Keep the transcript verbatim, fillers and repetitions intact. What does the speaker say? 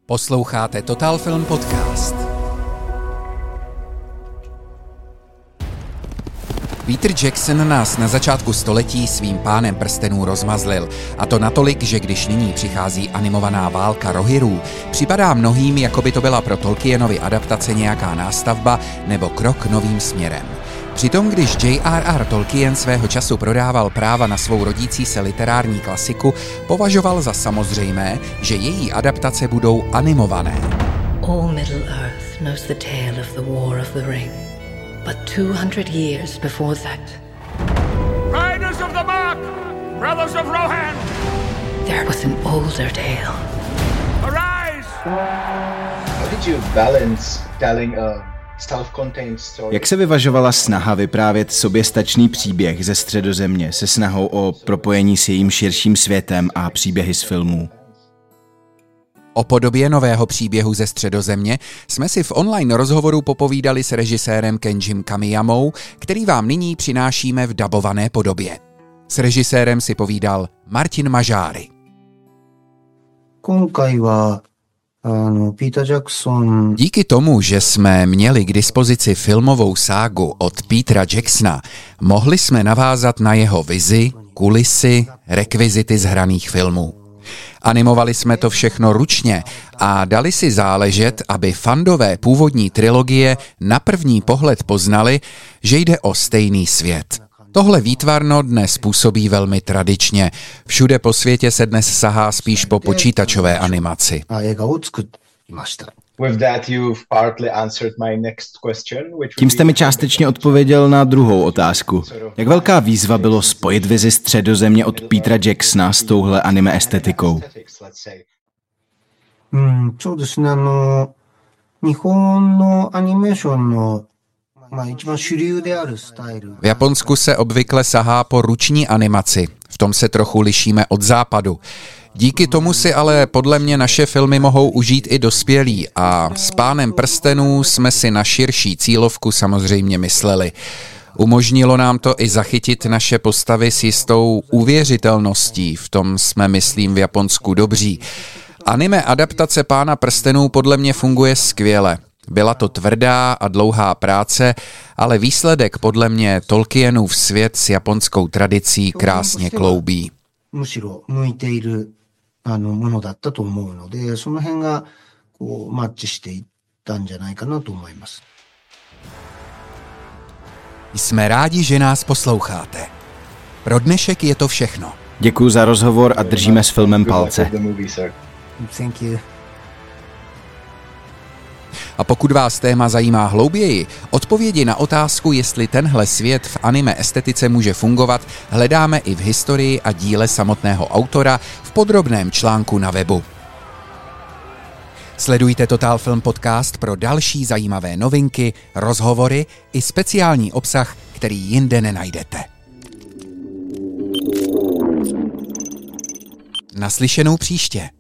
Posloucháte Total Film Podcast. Peter Jackson nás na začátku století svým Pánem prstenů rozmazlil. A to natolik, že když nyní přichází animovaná válka rohirů, připadá mnohým, jako by to byla pro Tolkienovy adaptace nějaká nástavba nebo krok novým směrem. Přitom, když J R R Tolkien svého času prodával práva na svou rodící se literární klasiku, považoval za samozřejmé, že její adaptace budou animované. All Middle Earth knows the tale of the War of the Ring. But two hundred years before that, Riders of the Mark, brothers of Rohan, there was an older tale. Arise! How did you balance telling a self-contained story? Jak se vyvažovala snaha vyprávět soběstačný příběh ze Středozemě se snahou o propojení s jejím širším světem a příběhy z filmů? O podobě nového příběhu ze Středozemě jsme si v online rozhovoru popovídali s režisérem Kenjim Kamiyamou, který vám nyní přinášíme v dabované podobě. S režisérem si povídal Martin Mažáry. Díky tomu, že jsme měli k dispozici filmovou ságu od Petera Jacksona, mohli jsme navázat na jeho vizi, kulisy, rekvizity z hraných filmů. Animovali jsme to všechno ručně a dali si záležet, aby fandové původní trilogie na první pohled poznali, že jde o stejný svět. Tohle výtvarno dnes působí velmi tradičně. Všude po světě se dnes sahá spíš po počítačové animaci. Tím jste mi částečně odpověděl na druhou otázku. Jak velká výzva bylo spojit vizi Středozemě od Petera Jacksona s touhle anime estetikou? V Japonsku se obvykle sahá po ruční animaci. V tom se trochu lišíme od západu. Díky tomu si ale podle mě naše filmy mohou užít i dospělí a s Pánem prstenů jsme si na širší cílovku samozřejmě mysleli. Umožnilo nám to i zachytit naše postavy s jistou uvěřitelností, v tom jsme, myslím, v Japonsku dobří. Anime adaptace Pána prstenů podle mě funguje skvěle. Byla to tvrdá a dlouhá práce, ale výsledek podle mě Tolkienův svět s japonskou tradicí krásně kloubí. Jsme rádi, že nás posloucháte. Pro dnešek je to všechno. Děkuji za rozhovor a držíme s filmem palce. Thank you. A pokud vás téma zajímá hlouběji, odpovědi na otázku, jestli tenhle svět v anime estetice může fungovat, hledáme i v historii a díle samotného autora v podrobném článku na webu. Sledujte Total Film Podcast pro další zajímavé novinky, rozhovory i speciální obsah, který jinde nenajdete. Naslyšenou příště.